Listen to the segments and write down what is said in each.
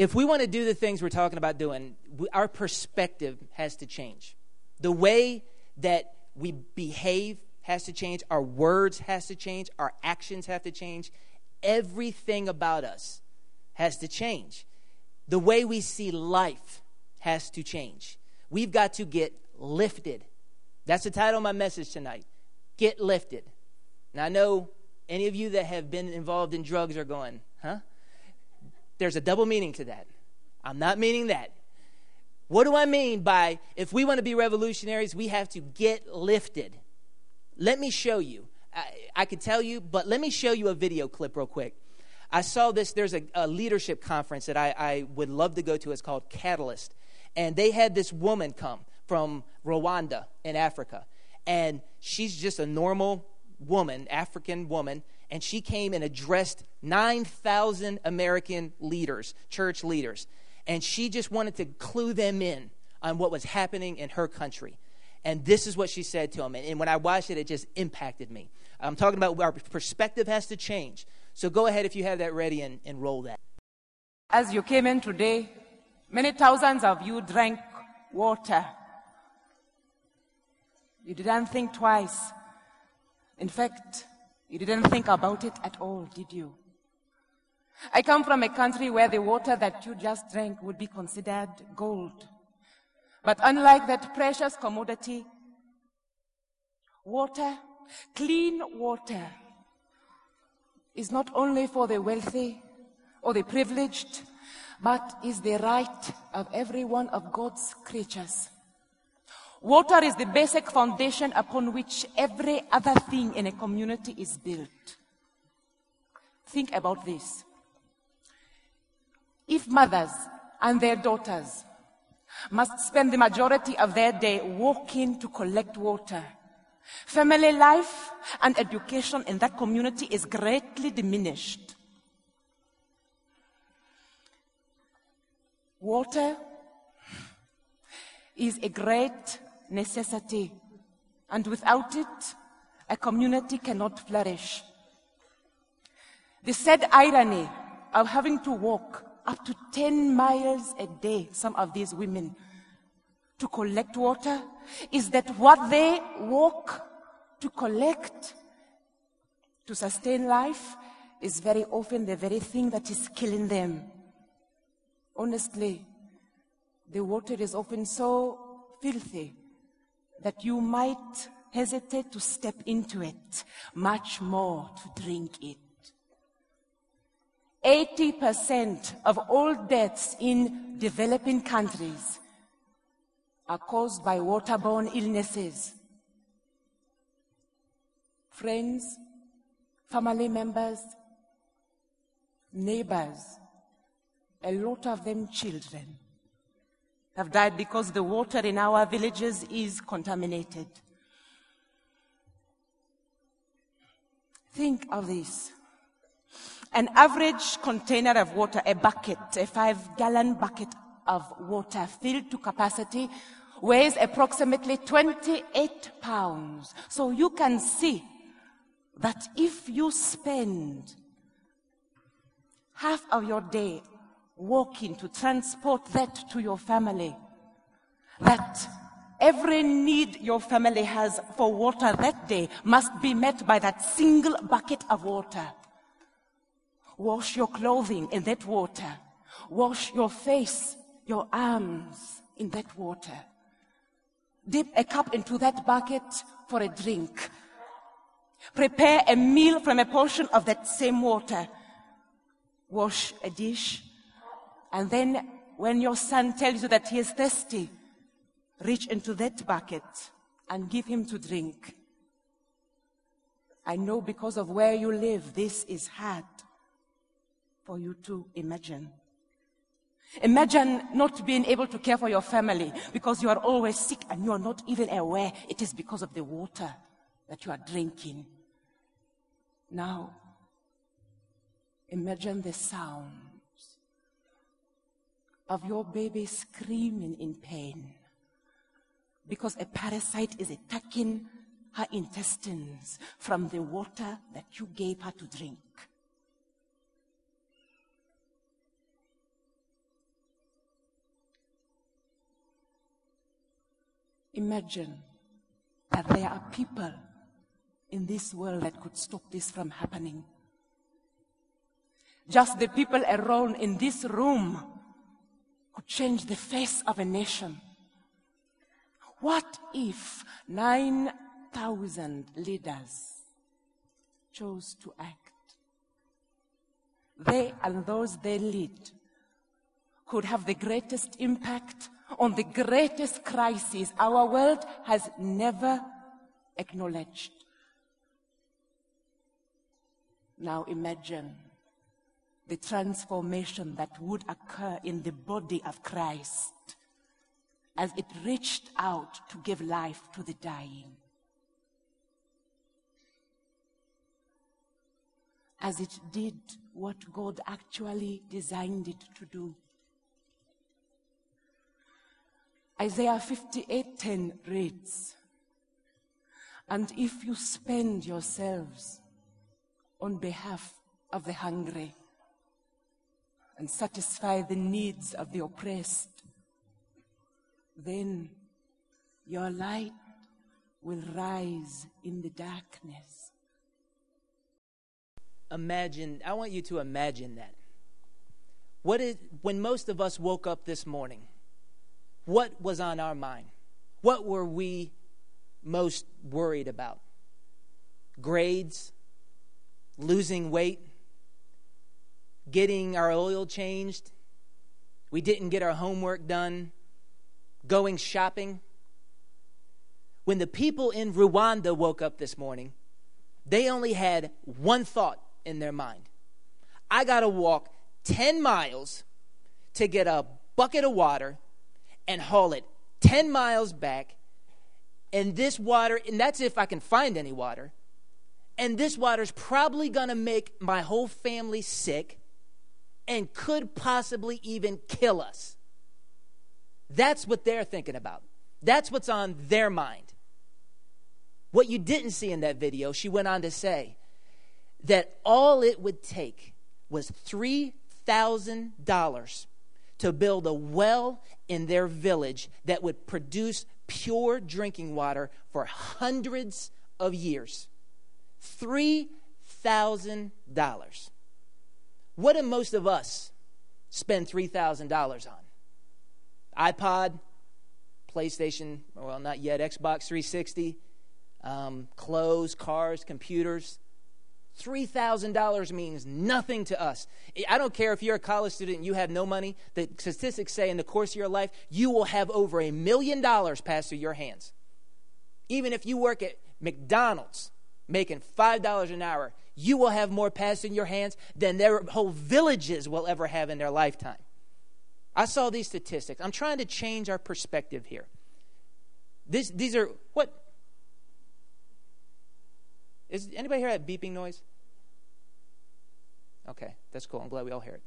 If we want to do the things we're talking about doing, our perspective has to change. The way that we behave has to change. Our words has to change. Our actions have to change. Everything about us has to change. The way we see life has to change. We've got to get lifted. That's the title of my message tonight. Get lifted. Now, I know any of you that have been involved in drugs are going, huh? There's a double meaning to that. I'm not meaning that. What do I mean by if we want to be revolutionaries, we have to get lifted? Let me show you. I could tell you, but let me show you a video clip real quick. I saw this. There's a leadership conference that I would love to go to. It's called Catalyst. And they had this woman come from Rwanda in Africa. And she's just a normal woman, African woman. And she came and addressed 9,000 American leaders, church leaders. And she just wanted to clue them in on what was happening in her country. And this is what she said to them. And when I watched it, it just impacted me. I'm talking about our perspective has to change. So go ahead if you have that ready and roll that. As you came in today, many thousands of you drank water. You didn't think twice. In fact, you didn't think about it at all, did you? I come from a country where the water that you just drank would be considered gold. But unlike that precious commodity, water, clean water, is not only for the wealthy or the privileged, but is the right of every one of God's creatures. Water is the basic foundation upon which every other thing in a community is built. Think about this. If mothers and their daughters must spend the majority of their day walking to collect water, family life and education in that community is greatly diminished. Water is a great necessity, and without it, a community cannot flourish. The sad irony of having to walk up to 10 miles a day, some of these women, to collect water, is that what they walk to collect to sustain life is very often the very thing that is killing them. Honestly, the water is often so filthy that you might hesitate to step into it, much more to drink it. 80% of all deaths in developing countries are caused by waterborne illnesses. Friends, family members, neighbors, a lot of them children, have died because the water in our villages is contaminated. Think of this. An average container of water, a bucket, a 5-gallon bucket of water filled to capacity, weighs approximately 28 pounds. So you can see that if you spend half of your day walking to transport that to your family, that every need your family has for water that day must be met by that single bucket of water. Wash your clothing in that water. Wash your face, your arms in that water. Dip a cup into that bucket for a drink. Prepare a meal from a portion of that same water. Wash a dish. And then when your son tells you that he is thirsty, reach into that bucket and give him to drink. I know because of where you live, this is hard for you to imagine. Imagine not being able to care for your family because you are always sick and you are not even aware it is because of the water that you are drinking. Now, imagine the sounds of your baby screaming in pain because a parasite is attacking her intestines from the water that you gave her to drink. Imagine that there are people in this world that could stop this from happening. Just the people around in this room could change the face of a nation. What if 9,000 leaders chose to act? They and those they lead could have the greatest impact on the greatest crisis our world has never acknowledged. Now imagine the transformation that would occur in the body of Christ as it reached out to give life to the dying. As it did what God actually designed it to do. Isaiah 58:10 reads, "And if you spend yourselves on behalf of the hungry and satisfy the needs of the oppressed, then your light will rise in the darkness." I want you to imagine that. When most of us woke up this morning, what was on our mind? What were we most worried about? Grades? Losing weight? Getting our oil changed? We didn't get our homework done? Going shopping? When the people in Rwanda woke up this morning, they only had one thought in their mind. I got to walk 10 miles to get a bucket of water and haul it 10 miles back. And this water, and that's if I can find any water, and this water's probably going to make my whole family sick and could possibly even kill us. That's what they're thinking about. That's what's on their mind. What you didn't see in that video, she went on to say that all it would take was $3,000 to build a well in their village that would produce pure drinking water for hundreds of years. $3,000. What do most of us spend $3,000 on? iPod, PlayStation, well, not yet, Xbox 360, clothes, cars, computers. $3,000 means nothing to us. I don't care if you're a college student and you have no money. The statistics say in the course of your life, you will have over $1 million pass through your hands. Even if you work at McDonald's making $5 an hour, you will have more pass through your hands than their whole villages will ever have in their lifetime. I saw these statistics. I'm trying to change our perspective here. These are, what? Is anybody hear that beeping noise? Okay, that's cool. I'm glad we all hear it.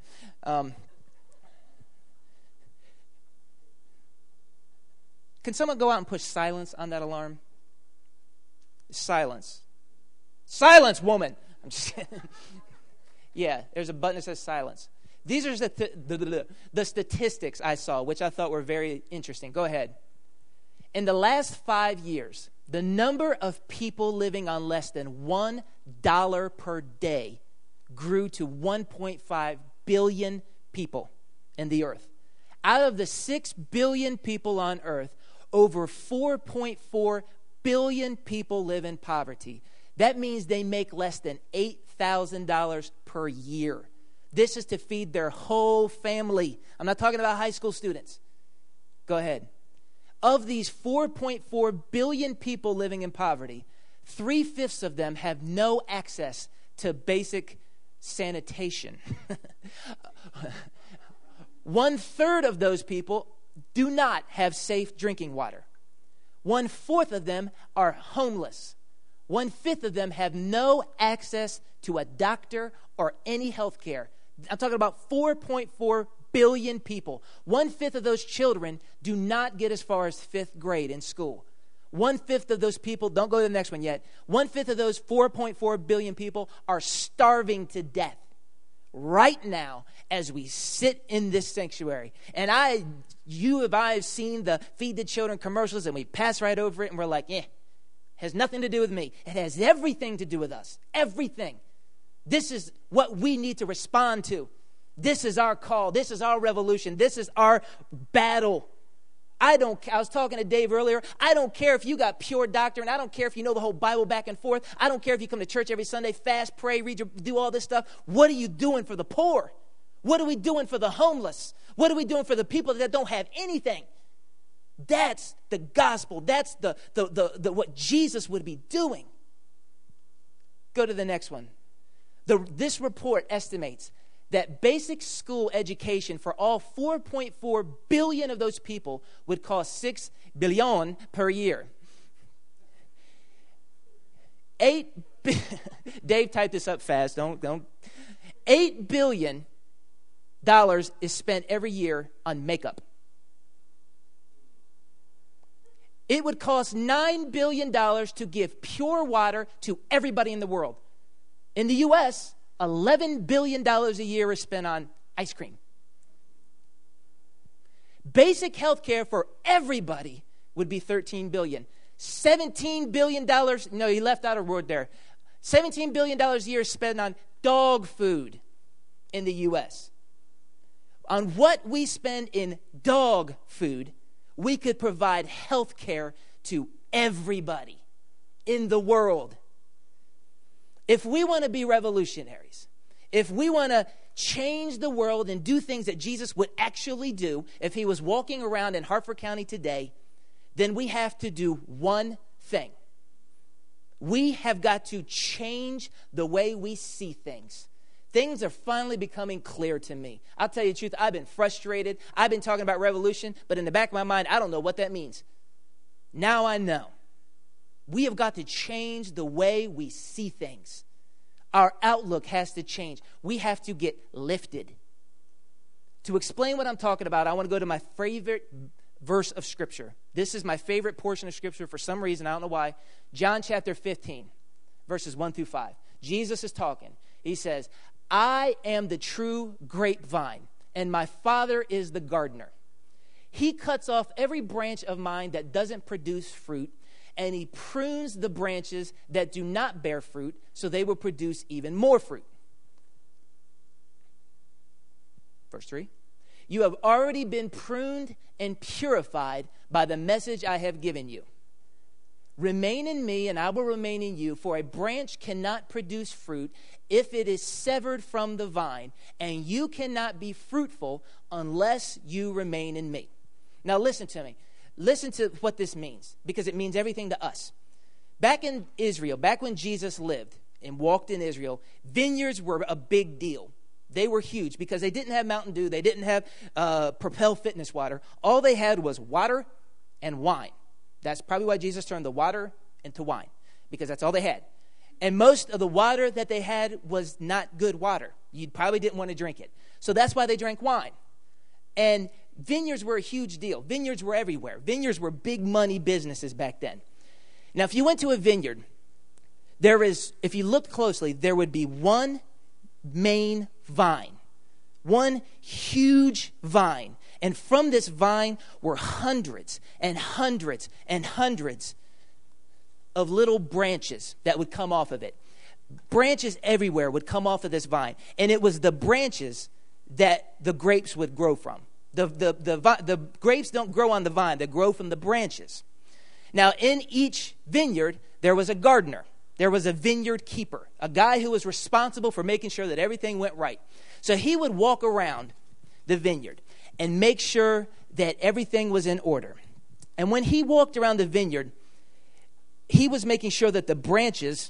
Can someone go out and push silence on that alarm? Silence. Silence, woman! I'm just kidding. Yeah, there's a button that says silence. These are the statistics I saw, which I thought were very interesting. Go ahead. In the last 5 years, the number of people living on less than $1 per day grew to 1.5 billion people in the earth. Out of the 6 billion people on earth, over 4.4 billion people live in poverty. That means they make less than $8,000 per year. This is to feed their whole family. I'm not talking about high school students. Go ahead. Of these 4.4 billion people living in poverty, 3/5 of them have no access to basic sanitation. 1/3 of those people do not have safe drinking water. 1/4 of them are homeless. 1/5 of them have no access to a doctor or any health care. I'm talking about 4.4 billion people. 1/5 of those children do not get as far as 5th grade in school. 1/5 of those people, don't go to the next one yet, 1/5 of those 4.4 billion people are starving to death right now as we sit in this sanctuary. And I You and I have seen the Feed the Children commercials, and we pass right over it, and we're like, has nothing to do with me. It has everything to do with us. Everything. This is what we need to respond to. This is our call. This is our revolution. This is our battle. I was talking to Dave earlier. I don't care if you got pure doctrine. I don't care if you know the whole Bible back and forth. I don't care if you come to church every Sunday, fast, pray, do all this stuff. What are you doing for the poor? What are we doing for the homeless? What are we doing for the people that don't have anything? That's the gospel. That's the what Jesus would be doing. Go to the next one. This report estimates that basic school education for all 4.4 billion of those people would cost $6 billion per year. Dave typed this up fast. Don't. $8 billion is spent every year on makeup. It would cost $9 billion to give pure water to everybody in the world. In the U.S., $11 billion a year is spent on ice cream. Basic health care for everybody would be $13 billion. $17 billion, no, he left out a word there. $17 billion a year is spent on dog food in the U.S. On what we spend in dog food, we could provide health care to everybody in the world. If we want to be revolutionaries, if we want to change the world and do things that Jesus would actually do if he was walking around in Hartford County today, then we have to do one thing. We have got to change the way we see things. Things are finally becoming clear to me. I'll tell you the truth, I've been frustrated. I've been talking about revolution, but in the back of my mind, I don't know what that means. Now I know. We have got to change the way we see things. Our outlook has to change. We have to get lifted. To explain what I'm talking about, I want to go to my favorite verse of Scripture. This is my favorite portion of Scripture for some reason. I don't know why. John chapter 15, verses 1 through 5. Jesus is talking. He says, I am the true grapevine, and my Father is the gardener. He cuts off every branch of mine that doesn't produce fruit, and he prunes the branches that do not bear fruit, so they will produce even more fruit. Verse 3. You have already been pruned and purified by the message I have given you. Remain in me, and I will remain in you, for a branch cannot produce fruit if it is severed from the vine, and you cannot be fruitful unless you remain in me. Now listen to me. Listen to what this means, because it means everything to us. Back in Israel, back when Jesus lived and walked in Israel, vineyards were a big deal. They were huge because they didn't have Mountain Dew. They didn't have Propel fitness water. All they had was water and wine. That's probably why Jesus turned the water into wine, because that's all they had. And most of the water that they had was not good water. You probably didn't want to drink it. So that's why they drank wine. And vineyards were a huge deal. Vineyards were everywhere. Vineyards were big money businesses back then. Now, if you went to a vineyard, if you looked closely, there would be one main vine, one huge vine. And from this vine were hundreds and hundreds and hundreds of little branches that would come off of it. Branches everywhere would come off of this vine. And it was the branches that the grapes would grow from. The grapes don't grow on the vine. They grow from the branches. Now, in each vineyard, there was a gardener. There was a vineyard keeper, a guy who was responsible for making sure that everything went right. So he would walk around the vineyard and make sure that everything was in order. And when he walked around the vineyard, he was making sure that the branches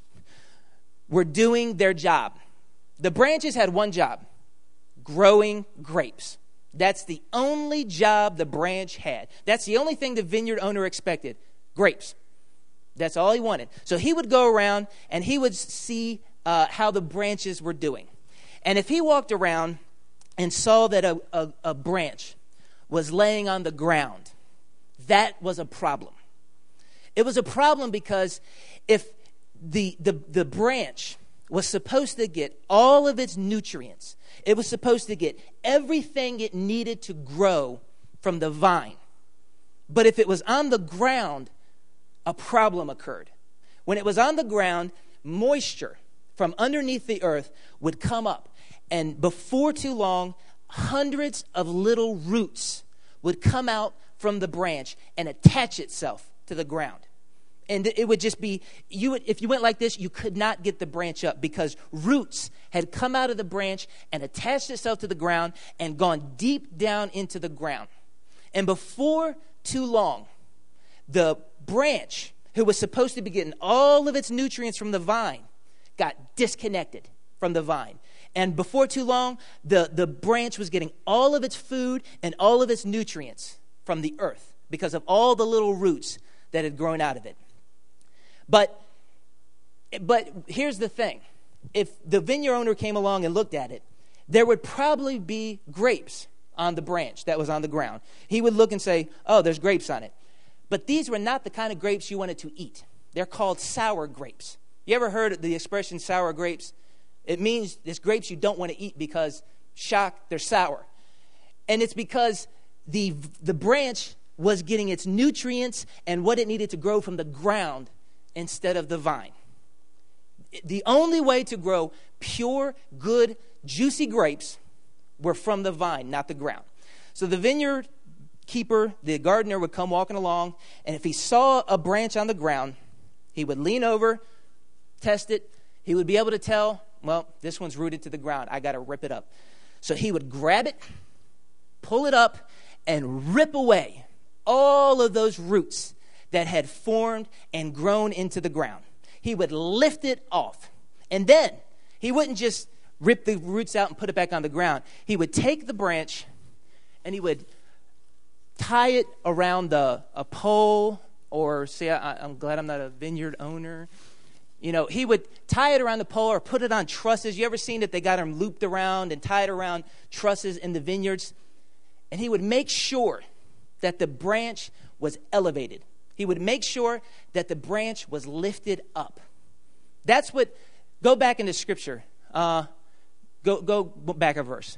were doing their job. The branches had one job: growing grapes. That's the only job the branch had. That's the only thing the vineyard owner expected: grapes. That's all he wanted. So he would go around and he would see how the branches were doing. And if he walked around and saw that a branch was laying on the ground, that was a problem. It was a problem because if the branch was supposed to get all of its nutrients, it was supposed to get everything it needed to grow from the vine. But if it was on the ground, a problem occurred. When it was on the ground, moisture from underneath the earth would come up. And before too long, hundreds of little roots would come out from the branch and attach itself to the ground. And it would just be, if you went like this, you could not get the branch up because roots had come out of the branch and attached itself to the ground and gone deep down into the ground. And before too long, the branch, who was supposed to be getting all of its nutrients from the vine, got disconnected from the vine. And before too long, the branch was getting all of its food and all of its nutrients from the earth because of all the little roots that had grown out of it. But here's the thing. If the vineyard owner came along and looked at it, there would probably be grapes on the branch that was on the ground. He would look and say, oh, there's grapes on it. But these were not the kind of grapes you wanted to eat. They're called sour grapes. You ever heard the expression sour grapes? It means it's grapes you don't want to eat because, shock, they're sour. And it's because the branch was getting its nutrients and what it needed to grow from the ground instead of the vine. The only way to grow pure, good, juicy grapes were from the vine, not the ground. So the vineyard keeper, the gardener, would come walking along, and if he saw a branch on the ground, he would lean over, test it. He would be able to tell, well, this one's rooted to the ground. I got to rip it up. So he would grab it, pull it up, and rip away all of those roots that had formed and grown into the ground. He would lift it off. And then he wouldn't just rip the roots out and put it back on the ground. He would take the branch and he would tie it around a pole, or say, I'm glad I'm not a vineyard owner. You know, he would tie it around the pole or put it on trusses. You ever seen that they got them looped around and tied around trusses in the vineyards? And he would make sure that the branch was elevated. He would make sure that the branch was lifted up. That's what, go back into Scripture. Go back a verse.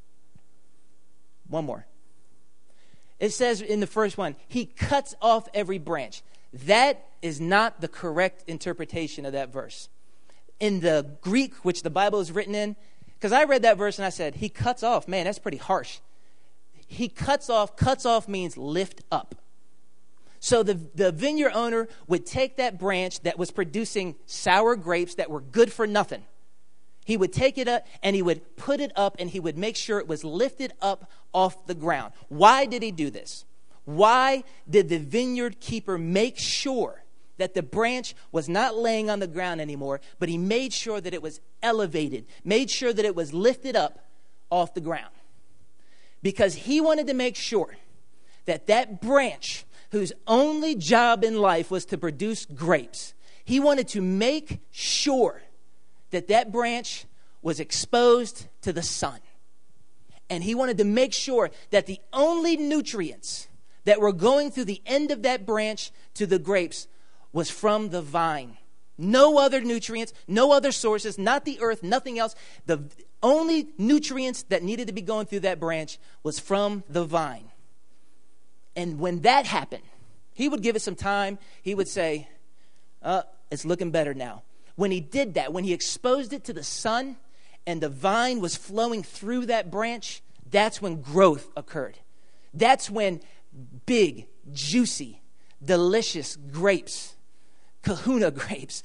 One more. It says in the first one, he cuts off every branch. That is not the correct interpretation of that verse. In the Greek, which the Bible is written in, because I read that verse and I said, he cuts off. Man, that's pretty harsh. He cuts off means lift up. So the vineyard owner would take that branch that was producing sour grapes that were good for nothing. He would take it up and he would put it up and he would make sure it was lifted up off the ground. Why did he do this? Why did the vineyard keeper make sure that the branch was not laying on the ground anymore, but he made sure that it was elevated, made sure that it was lifted up off the ground? Because he wanted to make sure that that branch, whose only job in life was to produce grapes, he wanted to make sure that that branch was exposed to the sun. And he wanted to make sure that the only nutrients that were going through the end of that branch to the grapes was from the vine. No other nutrients, no other sources, not the earth, nothing else. The only nutrients that needed to be going through that branch was from the vine. And when that happened, he would give it some time. He would say, it's looking better now. When he did that, when he exposed it to the sun and the vine was flowing through that branch, that's when growth occurred. That's when big, juicy, delicious grapes, kahuna grapes.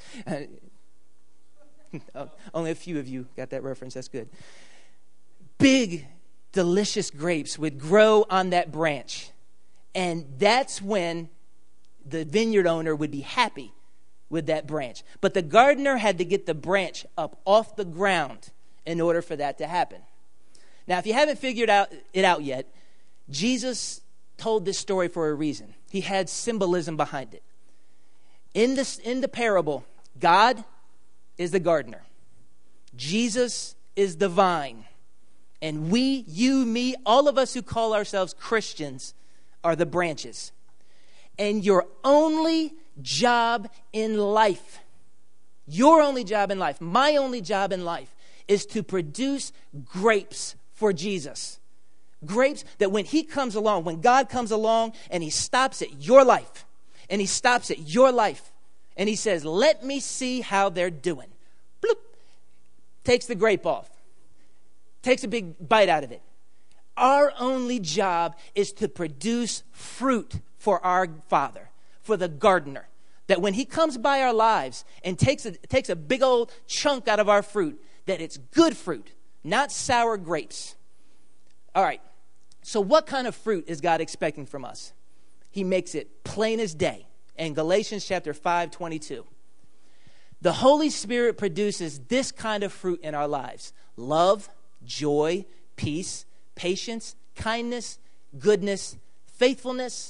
Only a few of you got that reference. That's good. Big, delicious grapes would grow on that branch. And that's when the vineyard owner would be happy with that branch. But the gardener had to get the branch up off the ground in order for that to happen. Now, if you haven't figured it out yet, Jesus told this story for a reason. He had symbolism behind it. In the parable, God is the gardener. Jesus is the vine. And we, you, me, all of us who call ourselves Christians are the branches. And your only job in life, your only job in life, my only job in life, is to produce grapes for Jesus. Grapes that when he comes along, when God comes along and he stops at your life, and he stops at your life, and he says, let me see how they're doing. Bloop. Takes the grape off. Takes a big bite out of it. Our only job is to produce fruit for our Father, for the gardener. That when he comes by our lives and takes a big old chunk out of our fruit, that it's good fruit, not sour grapes. All right, so what kind of fruit is God expecting from us? He makes it plain as day in Galatians chapter 5:22. The Holy Spirit produces this kind of fruit in our lives: love, joy, peace, patience, kindness, goodness, faithfulness.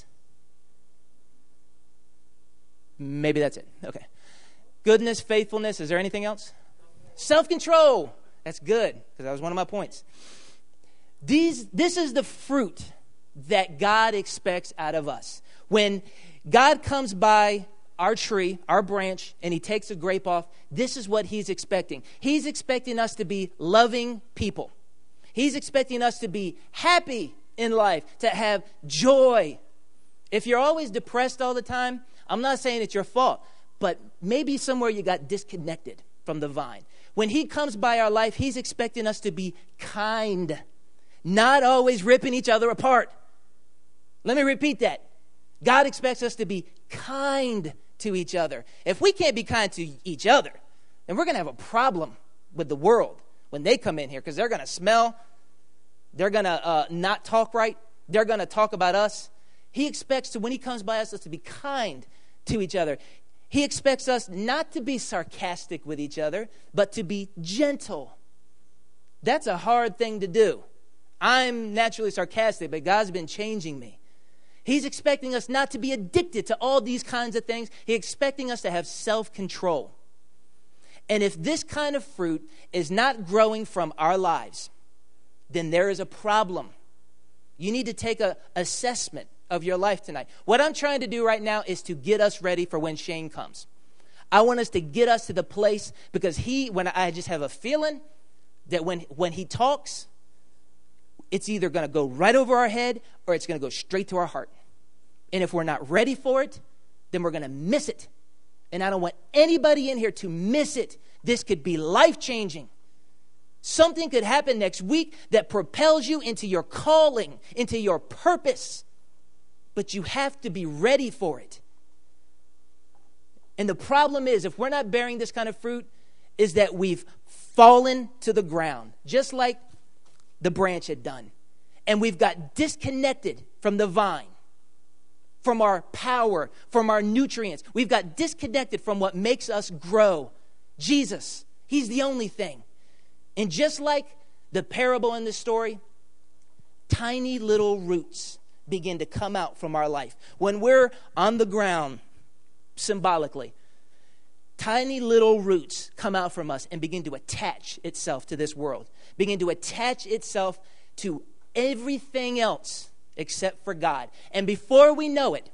Maybe that's it. Okay. Goodness, faithfulness. Is there anything else? Self-control. That's good, because that was one of my points. This is the fruit that God expects out of us. When God comes by our tree, our branch, and he takes a grape off, this is what he's expecting. He's expecting us to be loving people. He's expecting us to be happy in life, to have joy. If you're always depressed all the time, I'm not saying it's your fault, but maybe somewhere you got disconnected from the vine. When he comes by our life, he's expecting us to be kind, not always ripping each other apart. Let me repeat that. God expects us to be kind to each other. If we can't be kind to each other, then we're going to have a problem with the world when they come in here, because they're going to smell, they're going to not talk right, they're going to talk about us. He expects when he comes by us to be kind to each other. He expects us not to be sarcastic with each other, but to be gentle. That's a hard thing to do. I'm naturally sarcastic, but God's been changing me. He's expecting us not to be addicted to all these kinds of things. He's expecting us to have self-control. And if this kind of fruit is not growing from our lives, then there is a problem. You need to take an assessment of your life tonight. What I'm trying to do right now is to get us ready for when Shane comes. I want us to get us to the place, because when I just have a feeling that when he talks, it's either going to go right over our head or it's going to go straight to our heart. And if we're not ready for it, then we're going to miss it. And I don't want anybody in here to miss it. This could be life-changing. Something could happen next week that propels you into your calling, into your purpose. But you have to be ready for it. And the problem is, if we're not bearing this kind of fruit, is that we've fallen to the ground, just like the branch had done. And we've got disconnected from the vine, from our power, from our nutrients. We've got disconnected from what makes us grow. Jesus, he's the only thing. And just like the parable in this story, tiny little roots begin to come out from our life. When we're on the ground, symbolically, tiny little roots come out from us and begin to attach itself to this world, begin to attach itself to everything else except for God. And before we know it,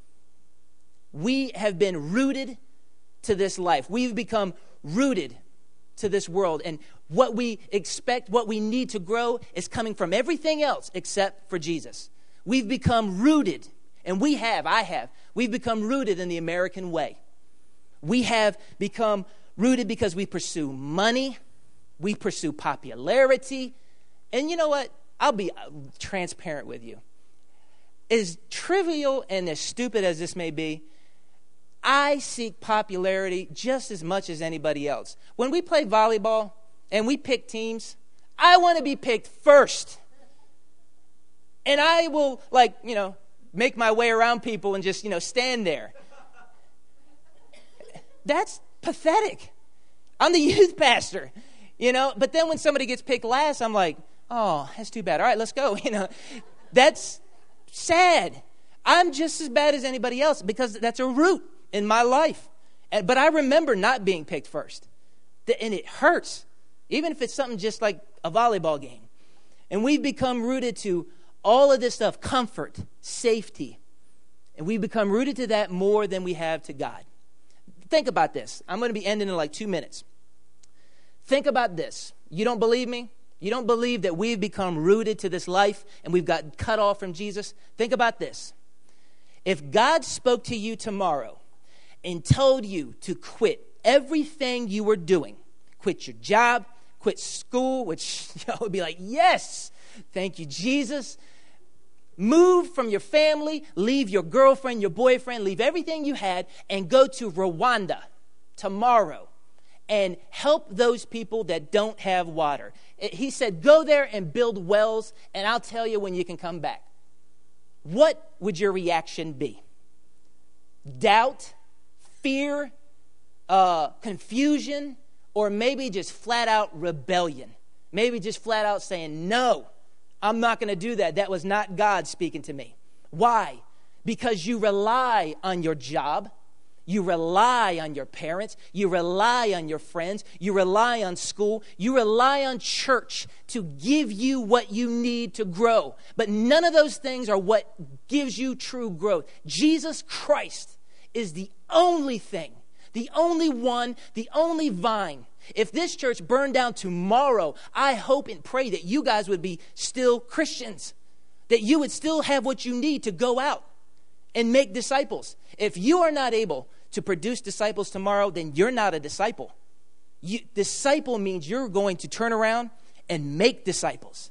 we have been rooted to this life. We've become rooted to this world. And what we expect, what we need to grow, is coming from everything else except for Jesus. We've become rooted, and we've become rooted in the American way. We have become rooted because we pursue money, we pursue popularity, and you know what? I'll be transparent with you. As trivial and as stupid as this may be, I seek popularity just as much as anybody else. When we play volleyball and we pick teams, I want to be picked first. And I will, make my way around people and just, stand there. That's pathetic. I'm the youth pastor, But then when somebody gets picked last, I'm like, oh, that's too bad. All right, let's go. That's sad. I'm just as bad as anybody else because that's a root in my life. But I remember not being picked first. And it hurts, even if it's something just like a volleyball game. And we've become rooted to all of this stuff, comfort, safety. And we've become rooted to that more than we have to God. Think about this. I'm going to be ending in 2 minutes. Think about this. You don't believe me? You don't believe that we've become rooted to this life and we've got cut off from Jesus? Think about this. If God spoke to you tomorrow and told you to quit everything you were doing, quit your job, quit school, which would be like, yes, thank you, Jesus. Move from your family, leave your girlfriend, your boyfriend, leave everything you had, and go to Rwanda tomorrow and help those people that don't have water. He said, go there and build wells, and I'll tell you when you can come back. What would your reaction be? Doubt, fear, confusion, or maybe just flat out rebellion? Maybe just flat out saying, no, I'm not going to do that. That was not God speaking to me. Why? Because you rely on your job. You rely on your parents. You rely on your friends. You rely on school. You rely on church to give you what you need to grow. But none of those things are what gives you true growth. Jesus Christ is the only thing, the only one, the only vine. If this church burned down tomorrow, I hope and pray that you guys would be still Christians, that you would still have what you need to go out and make disciples. If you are not able to produce disciples tomorrow, then you're not a disciple. Disciple means you're going to turn around and make disciples.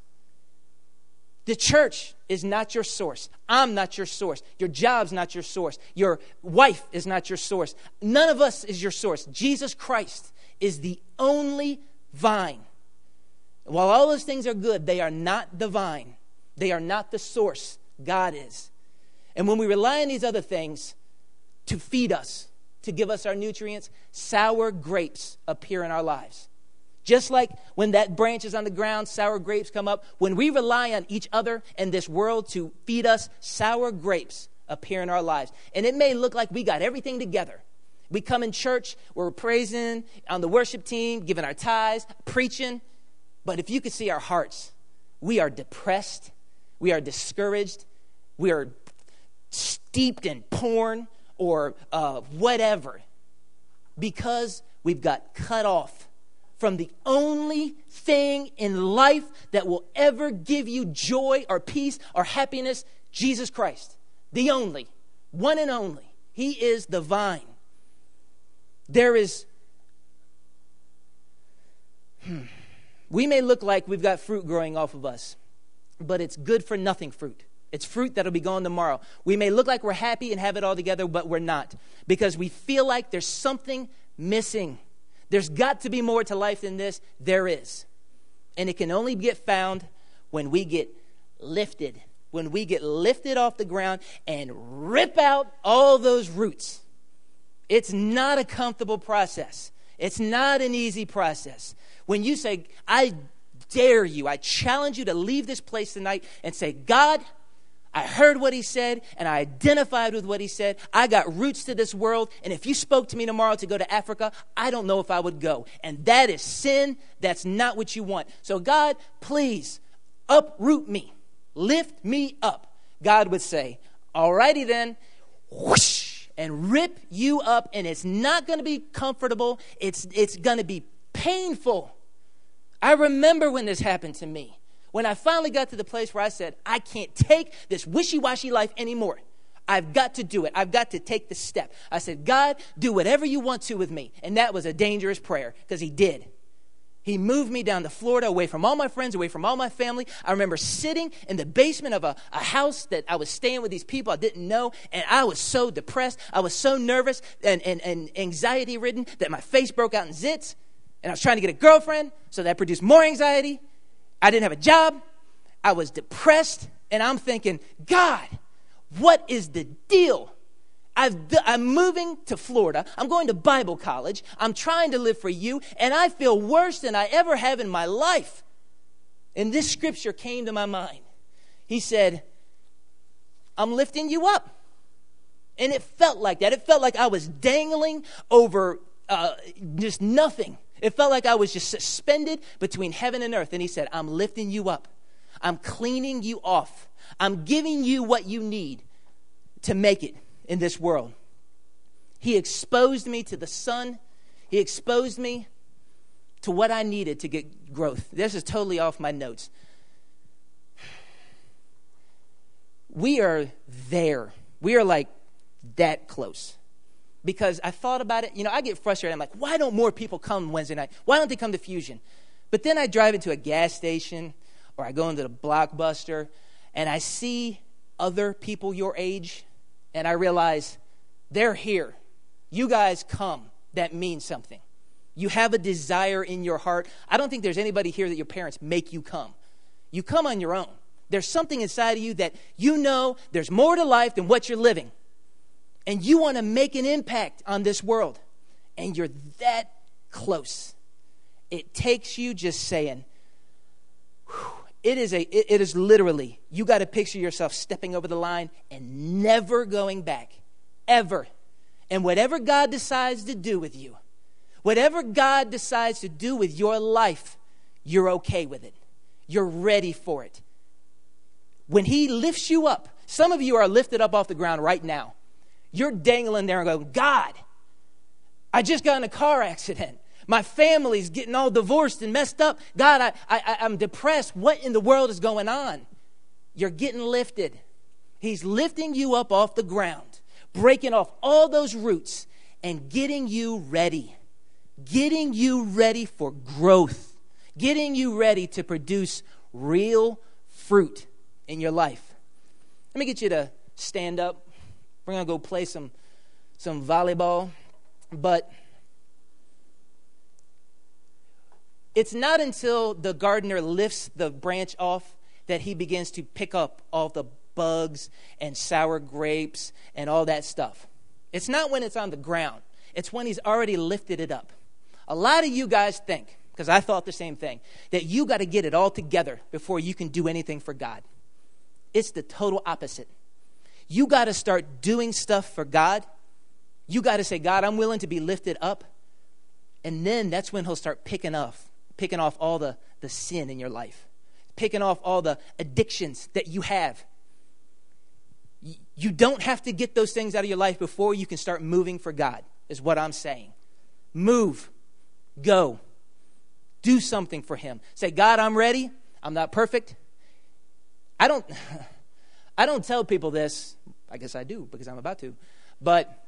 The church is not your source. I'm not your source. Your job's not your source. Your wife is not your source. None of us is your source. Jesus Christ is the only vine. While all those things are good, they are not the vine. They are not the source. God is. And when we rely on these other things to feed us, to give us our nutrients, sour grapes appear in our lives. Just like when that branch is on the ground, sour grapes come up. When we rely on each other and this world to feed us, sour grapes appear in our lives. And it may look like we got everything together. We come in church, we're praising on the worship team, giving our tithes, preaching. But if you could see our hearts, we are depressed, we are discouraged, we are steeped in porn or whatever, because we've got cut off from the only thing in life that will ever give you joy or peace or happiness, Jesus Christ. The only, one and only. He is the vine. We may look like we've got fruit growing off of us, but it's good for nothing fruit. It's fruit that'll be gone tomorrow. We may look like we're happy and have it all together, but we're not, because we feel like there's something missing. There's got to be more to life than this. There is. And it can only get found when we get lifted. When we get lifted off the ground and rip out all those roots. It's not a comfortable process. It's not an easy process. When you say, I dare you, I challenge you to leave this place tonight and say, God, I heard what he said, and I identified with what he said. I got roots to this world, and if you spoke to me tomorrow to go to Africa, I don't know if I would go. And that is sin. That's not what you want. So God, please uproot me. Lift me up. God would say, all righty then, whoosh, and rip you up, and it's not going to be comfortable. It's going to be painful. I remember when this happened to me. When I finally got to the place where I said, I can't take this wishy-washy life anymore. I've got to do it. I've got to take the step. I said, God, do whatever you want to with me. And that was a dangerous prayer, because he did. He moved me down to Florida, away from all my friends, away from all my family. I remember sitting in the basement of a house that I was staying with these people I didn't know, and I was so depressed. I was so nervous and anxiety-ridden that my face broke out in zits, and I was trying to get a girlfriend, so that produced more anxiety. I didn't have a job. I was depressed, and I'm thinking, God, what is the deal? I'm moving to Florida. I'm going to Bible college. I'm trying to live for you, and I feel worse than I ever have in my life. And this scripture came to my mind. He said, I'm lifting you up. And it felt like that. It felt like I was dangling over just nothing. It felt like I was just suspended between heaven and earth. And he said, I'm lifting you up. I'm cleaning you off. I'm giving you what you need to make it in this world. He exposed me to the sun. He exposed me to what I needed to get growth. This is totally off my notes. We are there. We are like that close. Because I thought about it. I get frustrated. I'm like, why don't more people come Wednesday night? Why don't they come to Fusion? But then I drive into a gas station or I go into the Blockbuster and I see other people your age and I realize they're here. You guys come. That means something. You have a desire in your heart. I don't think there's anybody here that your parents make you come. You come on your own. There's something inside of you that there's more to life than what you're living. And you want to make an impact on this world. And you're that close. It takes you just saying, it is literally, you got to picture yourself stepping over the line and never going back. Ever. And whatever God decides to do with you, whatever God decides to do with your life, you're okay with it. You're ready for it. When he lifts you up, some of you are lifted up off the ground right now. You're dangling there and going, God, I just got in a car accident. My family's getting all divorced and messed up. God, I'm depressed. What in the world is going on? You're getting lifted. He's lifting you up off the ground, breaking off all those roots and getting you ready for growth, getting you ready to produce real fruit in your life. Let me get you to stand up. We're going to go play some volleyball, but it's not until the gardener lifts the branch off that he begins to pick up all the bugs and sour grapes and all that stuff. It's not when it's on the ground. It's when he's already lifted it up. A lot of you guys think, because I thought the same thing, that you got to get it all together before you can do anything for God. It's the total opposite. You got to start doing stuff for God. You got to say, God, I'm willing to be lifted up. And then that's when he'll start picking off all the sin in your life, picking off all the addictions that you have. You don't have to get those things out of your life before you can start moving for God, is what I'm saying. Move. Go. Do something for him. Say, God, I'm ready. I'm not perfect. I don't tell people this. I guess I do because I'm about to. But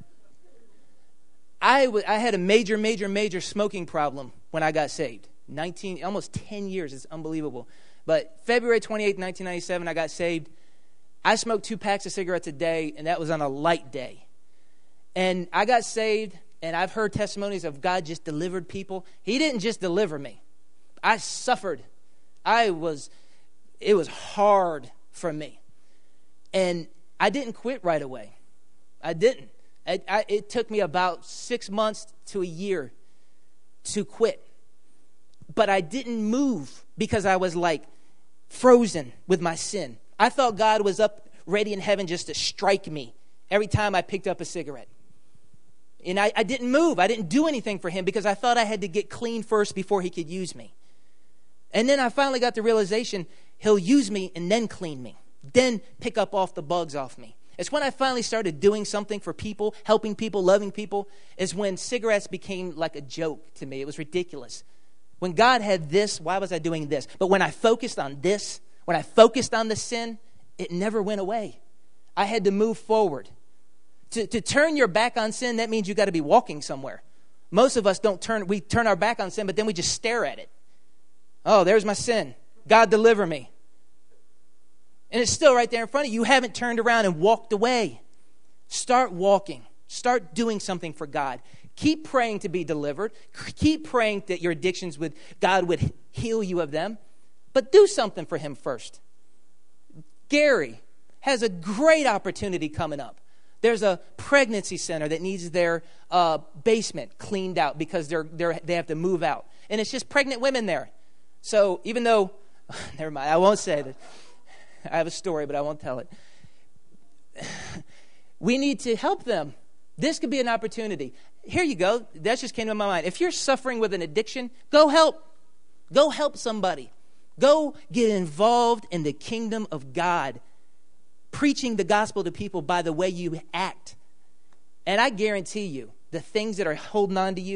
I had a major smoking problem when I got saved. Almost 10 years. It's unbelievable. But February 28, 1997, I got saved. I smoked 2 packs of cigarettes a day, and that was on a light day. And I got saved, and I've heard testimonies of God just delivered people. He didn't just deliver me. I suffered. It was hard for me. And I didn't quit right away. I didn't. It took me about 6 months to a year to quit. But I didn't move because I was like frozen with my sin. I thought God was up ready in heaven just to strike me every time I picked up a cigarette. And I didn't move. I didn't do anything for him because I thought I had to get clean first before he could use me. And then I finally got the realization he'll use me and then clean me, then pick up off the bugs off me. It's when I finally started doing something for people, helping people, loving people, is when cigarettes became like a joke to me. It was ridiculous. When God had this, why was I doing this? But when I focused on this, when I focused on the sin, it never went away. I had to move forward. To turn your back on sin, that means you got to be walking somewhere. Most of us we turn our back on sin, but then we just stare at it. Oh, there's my sin. God, deliver me. And it's still right there in front of you. You haven't turned around and walked away. Start walking. Start doing something for God. Keep praying to be delivered. Keep praying that your addictions God would heal you of them. But do something for him first. Gary has a great opportunity coming up. There's a pregnancy center that needs their basement cleaned out because they have to move out. And it's just pregnant women there. So even though, never mind, I won't say that. I have a story, but I won't tell it. We need to help them. This could be an opportunity. Here you go. That just came to my mind. If you're suffering with an addiction, go help. Go help somebody. Go get involved in the kingdom of God, preaching the gospel to people by the way you act. And I guarantee you, the things that are holding on to you,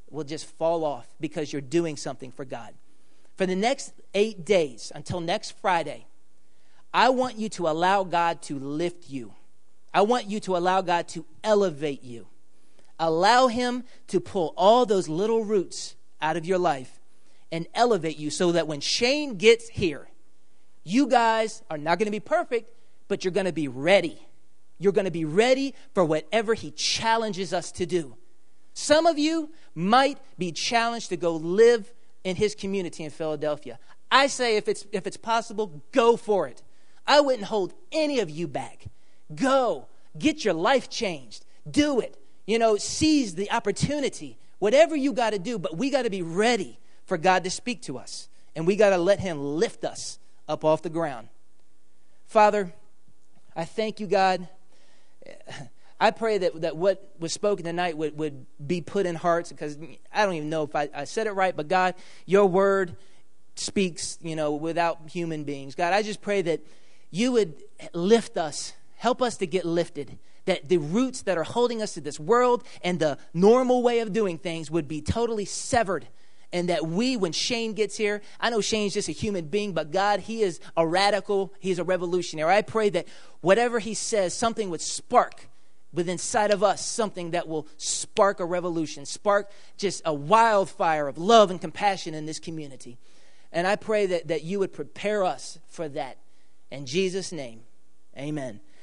will just fall off because you're doing something for God. For the next 8 days, until next Friday, I want you to allow God to lift you. I want you to allow God to elevate you. Allow him to pull all those little roots out of your life and elevate you so that when Shane gets here, you guys are not going to be perfect, but you're going to be ready. You're going to be ready for whatever he challenges us to do. Some of you might be challenged to go live in his community in Philadelphia. I say if it's possible, go for it. I wouldn't hold any of you back. Go. Get your life changed. Do it. Seize the opportunity. Whatever you got to do, but we got to be ready for God to speak to us. And we got to let him lift us up off the ground. Father, I thank you, God. I pray that what was spoken tonight would be put in hearts, because I don't even know if I said it right, but God, your word speaks, without human beings. God, I just pray that you would lift us, help us to get lifted, that the roots that are holding us to this world and the normal way of doing things would be totally severed. And that when Shane gets here, I know Shane's just a human being, but God, he is a radical, he's a revolutionary. I pray that whatever he says, something would spark within inside of us, something that will spark a revolution, spark just a wildfire of love and compassion in this community. And I pray that you would prepare us for that. In Jesus' name, amen.